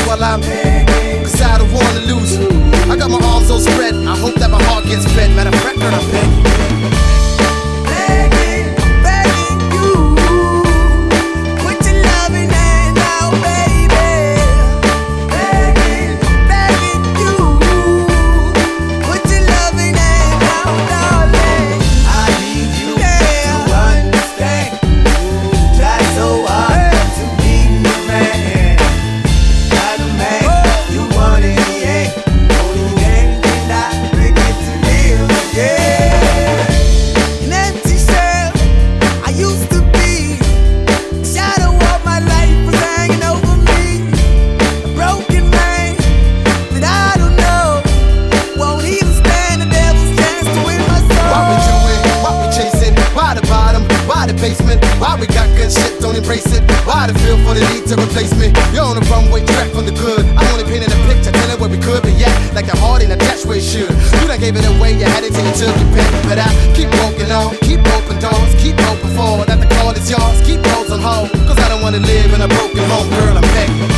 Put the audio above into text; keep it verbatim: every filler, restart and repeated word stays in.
while I'm begging, cause I don't wanna lose you. I got my arms all spread, I hope that my heart gets fed. Matter of fact, girl, I'm begging, begging, begging you. Put your loving hand out, baby. Begging, begging you. Put your loving hand out, darling. I need you yeah. to understand. Try so hard to be your man. Not a man oh. you want in the end. Only then can I bring it to real again. An empty shell I used to be. The shadow of my life was hanging over me. A broken man that I don't know won't even stand the devil's chance to win my soul. Why we do it? Why we chasing? Why the bottom? Why the basement? Why we got good shit, don't embrace it? Why the feel for the need to replace me? You're on the runway track from the good. I only painted a picture, telling where we could be at, like the heart in a dash where it should. You done gave it away, you had it till you took your pick. But I keep walking on, keep open doors, keep open forward. That the call is yours, keep those on hold. Cause I don't wanna live in a broken home, girl, I'm begging.